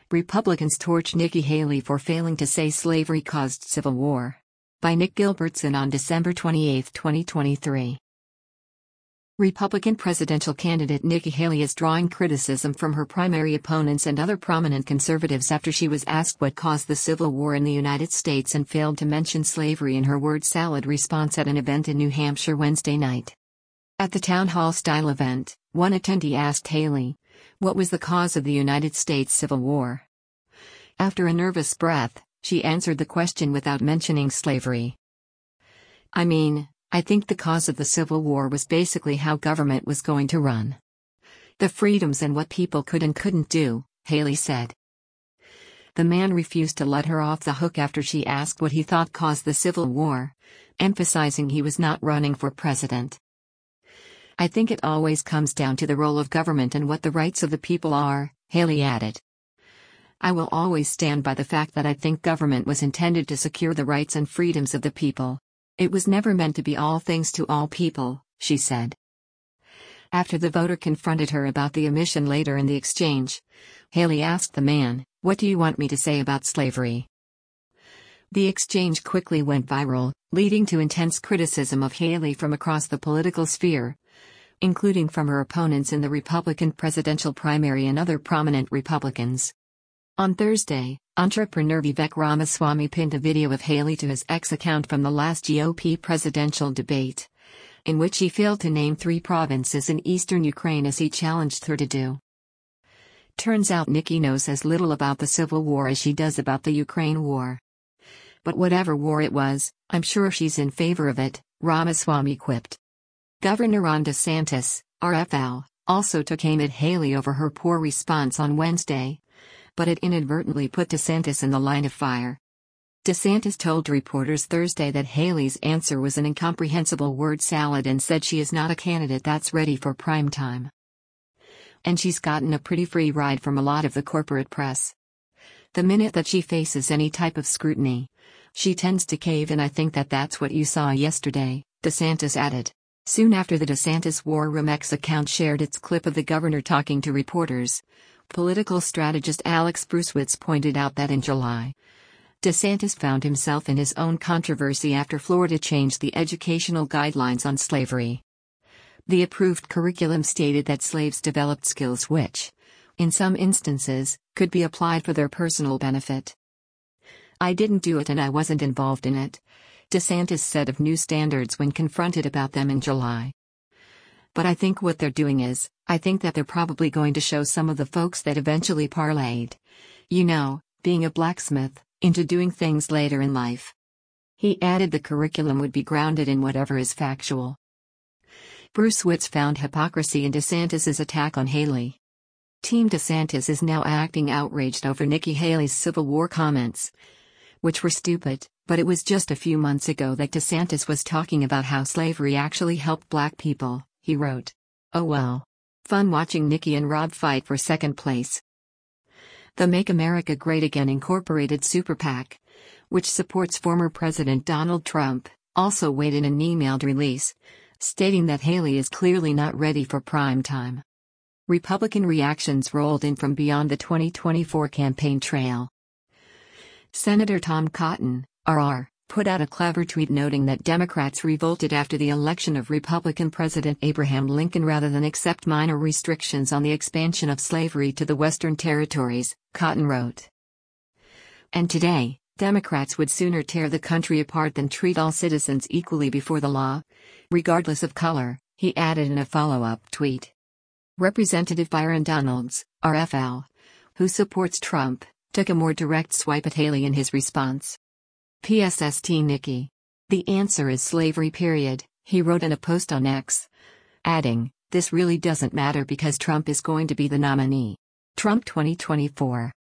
Republicans torch Nikki Haley for failing to say slavery caused civil war. By Nick Gilbertson on December 28, 2023. Republican presidential candidate Nikki Haley is drawing criticism from her primary opponents and other prominent conservatives after she was asked what caused the Civil War in the United States and failed to mention slavery in her word salad response at an event in New Hampshire Wednesday night. At the town hall-style event, one attendee asked Haley, "What was the cause of the United States Civil War?" After a nervous breath, she answered the question without mentioning slavery. I think the cause of the Civil War was basically how government was going to run. The freedoms and what people could and couldn't do," Haley said. The man refused to let her off the hook after she asked what he thought caused the Civil War, emphasizing he was not running for president. "I think it always comes down to the role of government and what the rights of the people are," Haley added. "I will always stand by the fact that I think government was intended to secure the rights and freedoms of the people. It was never meant to be all things to all people," she said. After the voter confronted her about the omission later in the exchange, Haley asked the man, "What do you want me to say about slavery?" The exchange quickly went viral, leading to intense criticism of Haley from across the political sphere, including from her opponents in the Republican presidential primary and other prominent Republicans. On Thursday, entrepreneur Vivek Ramaswamy pinned a video of Haley to his X account from the last GOP presidential debate, in which he failed to name 3 provinces in eastern Ukraine as he challenged her to do. Turns out Nikki knows as little about the Civil War as she does about the Ukraine war. But whatever war it was, I'm sure she's in favor of it, Ramaswamy quipped. Governor Ron DeSantis, RFL, also took aim at Haley over her poor response on Wednesday, but it inadvertently put DeSantis in the line of fire. DeSantis told reporters Thursday that Haley's answer was an incomprehensible word salad and said she is not a candidate that's ready for prime time. And she's gotten a pretty free ride from a lot of the corporate press. The minute that she faces any type of scrutiny, she tends to cave, and I think that that's what you saw yesterday, DeSantis added. Soon after the DeSantis War Room X account shared its clip of the governor talking to reporters, political strategist Alex Bruesewitz pointed out that in July, DeSantis found himself in his own controversy after Florida changed the educational guidelines on slavery. The approved curriculum stated that slaves developed skills which, in some instances, could be applied for their personal benefit. "I didn't do it and I wasn't involved in it," DeSantis said of new standards when confronted about them in July. "But I think what they're doing is, I think that they're probably going to show some of the folks that eventually parlayed, being a blacksmith, into doing things later in life." He added the curriculum would be grounded in whatever is factual. Bruesewitz found hypocrisy in DeSantis's attack on Haley. Team DeSantis is now acting outraged over Nikki Haley's Civil War comments, which were stupid, but it was just a few months ago that DeSantis was talking about how slavery actually helped black people, he wrote. "Oh well. Fun watching Nikki and Rob fight for second place." The Make America Great Again Incorporated Super PAC, which supports former President Donald Trump, also weighed in an emailed release, stating that Haley is clearly not ready for prime time. Republican reactions rolled in from beyond the 2024 campaign trail. Senator Tom Cotton, RR, put out a clever tweet noting that Democrats revolted after the election of Republican President Abraham Lincoln rather than accept minor restrictions on the expansion of slavery to the Western territories, Cotton wrote. And today, Democrats would sooner tear the country apart than treat all citizens equally before the law, regardless of color, he added in a follow-up tweet. Representative Byron Donalds, RFL, who supports Trump, took a more direct swipe at Haley in his response. PSST Nikki. The answer is slavery period, he wrote in a post on X, adding, "This really doesn't matter because Trump is going to be the nominee." Trump 2024.